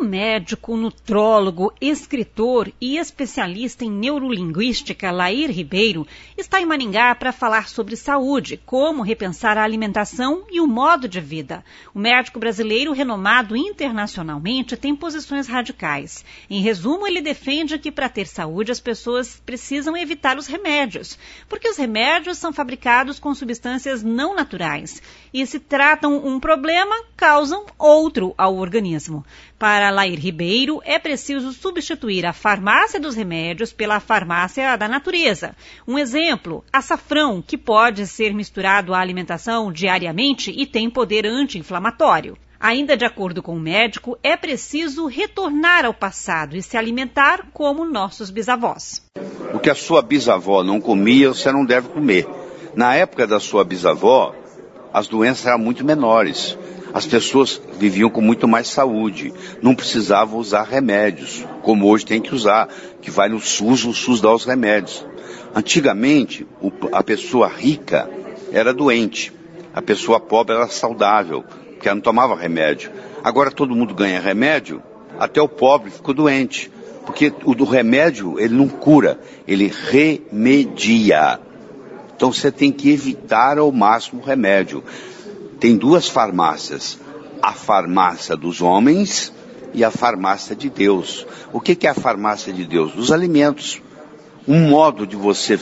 O médico, nutrólogo, escritor e especialista em neurolinguística Lair Ribeiro está em Maringá para falar sobre saúde, como repensar a alimentação e o modo de vida. O médico brasileiro, renomado internacionalmente, tem posições radicais. Em resumo, ele defende que para ter saúde as pessoas precisam evitar os remédios, porque os remédios são fabricados com substâncias não naturais e, se tratam um problema, causam outro ao organismo. Para Lair Ribeiro, é preciso substituir a farmácia dos remédios pela farmácia da natureza. Um exemplo, açafrão, que pode ser misturado à alimentação diariamente e tem poder anti-inflamatório. Ainda de acordo com o médico, é preciso retornar ao passado e se alimentar como nossos bisavós. O que a sua bisavó não comia, você não deve comer. Na época da sua bisavó, as doenças eram muito menores. As pessoas viviam com muito mais saúde, não precisavam usar remédios, como hoje tem que usar, que vai no SUS, o SUS dá os remédios. Antigamente, a pessoa rica era doente, a pessoa pobre era saudável, porque ela não tomava remédio. Agora todo mundo ganha remédio, até o pobre ficou doente, porque o remédio ele não cura, ele remedia. Então você tem que evitar ao máximo o remédio. Tem duas farmácias, a farmácia dos homens e a farmácia de Deus. O que é a farmácia de Deus? Dos alimentos. Um modo de você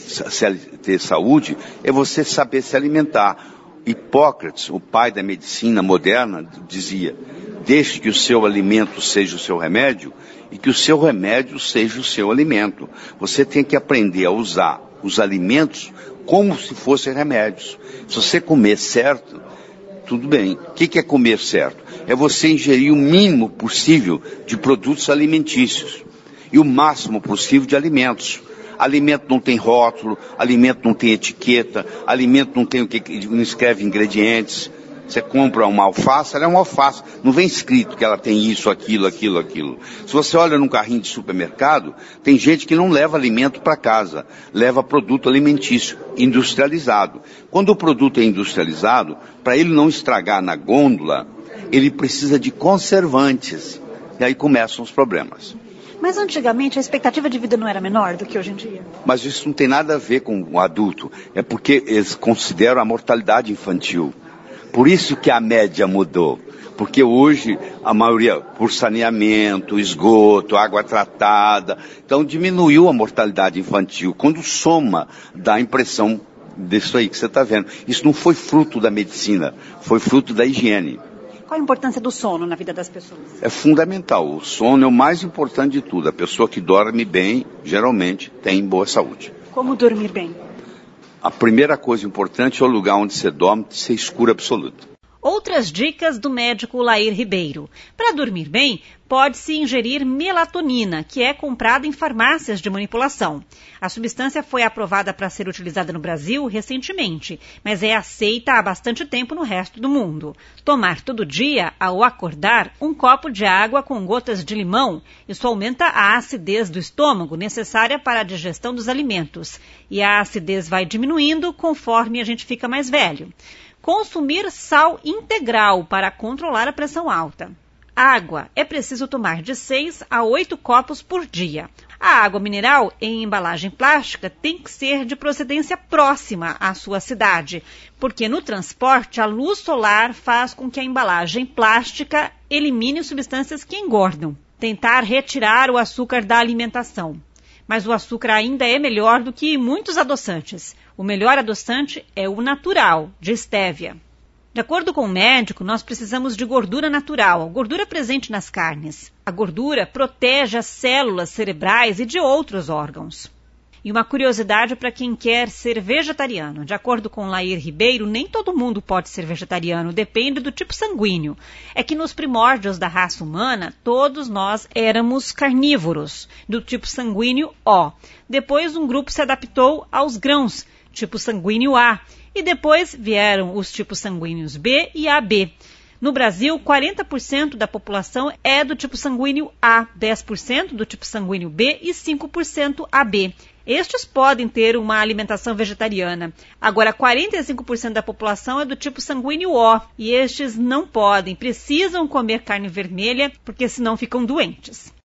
ter saúde é você saber se alimentar. Hipócrates, o pai da medicina moderna, dizia: deixe que o seu alimento seja o seu remédio e que o seu remédio seja o seu alimento. Você tem que aprender a usar os alimentos como se fossem remédios. Se você comer certo, tudo bem. O que é comer certo? É você ingerir o mínimo possível de produtos alimentícios e o máximo possível de alimentos. Alimento não tem rótulo, alimento não tem etiqueta, alimento não tem não escreve ingredientes. Você compra uma alface, ela é uma alface. Não vem escrito que ela tem isso, aquilo. Se você olha num carrinho de supermercado, tem gente que não leva alimento para casa, leva produto alimentício industrializado. Quando o produto é industrializado, para ele não estragar na gôndola, ele precisa de conservantes. E aí começam os problemas. Mas antigamente a expectativa de vida não era menor do que hoje em dia? Mas isso não tem nada a ver com o adulto. É porque eles consideram a mortalidade infantil. Por isso que a média mudou, porque hoje a maioria por saneamento, esgoto, água tratada, então diminuiu a mortalidade infantil. Quando soma, dá a impressão disso aí que você está vendo. Isso não foi fruto da medicina, foi fruto da higiene. Qual a importância do sono na vida das pessoas? É fundamental, o sono é o mais importante de tudo. A pessoa que dorme bem, geralmente, tem boa saúde. Como dormir bem? A primeira coisa importante é o lugar onde você dorme ser escuro absoluto. Outras dicas do médico Lair Ribeiro. Para dormir bem, pode-se ingerir melatonina, que é comprada em farmácias de manipulação. A substância foi aprovada para ser utilizada no Brasil recentemente, mas é aceita há bastante tempo no resto do mundo. Tomar todo dia, ao acordar, um copo de água com gotas de limão. Isso aumenta a acidez do estômago, necessária para a digestão dos alimentos. E a acidez vai diminuindo conforme a gente fica mais velho. Consumir sal integral para controlar a pressão alta. Água. É preciso tomar de 6 a 8 copos por dia. A água mineral em embalagem plástica tem que ser de procedência próxima à sua cidade, porque no transporte a luz solar faz com que a embalagem plástica elimine substâncias que engordam. Tentar retirar o açúcar da alimentação. Mas o açúcar ainda é melhor do que muitos adoçantes. O melhor adoçante é o natural, de estévia. De acordo com o médico, nós precisamos de gordura natural, a gordura presente nas carnes. A gordura protege as células cerebrais e de outros órgãos. E uma curiosidade para quem quer ser vegetariano. De acordo com Lair Ribeiro, nem todo mundo pode ser vegetariano, depende do tipo sanguíneo. É que nos primórdios da raça humana, todos nós éramos carnívoros, do tipo sanguíneo O. Depois um grupo se adaptou aos grãos, tipo sanguíneo A. E depois vieram os tipos sanguíneos B e AB. No Brasil, 40% da população é do tipo sanguíneo A, 10% do tipo sanguíneo B e 5% AB. Estes podem ter uma alimentação vegetariana. Agora, 45% da população é do tipo sanguíneo O e estes não podem, precisam comer carne vermelha porque senão ficam doentes.